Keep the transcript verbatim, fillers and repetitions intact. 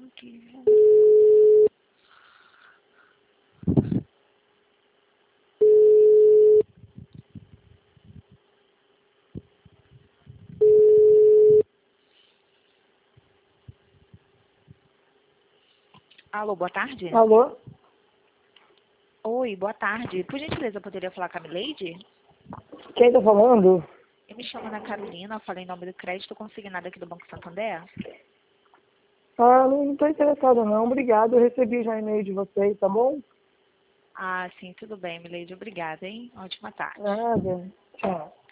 aqui. Alô, boa tarde. Alô? Oi, boa tarde. Por gentileza, eu poderia falar com a Mileide? Quem tá falando? Eu me chamo Ana Carolina, falei em nome do crédito consignado aqui do Banco Santander. Ah, não estou interessada não, obrigado. Eu recebi já e-mail de vocês, tá bom? Ah, sim, tudo bem, Mileide. Obrigada, hein? Ótima tarde. Nada. Tchau.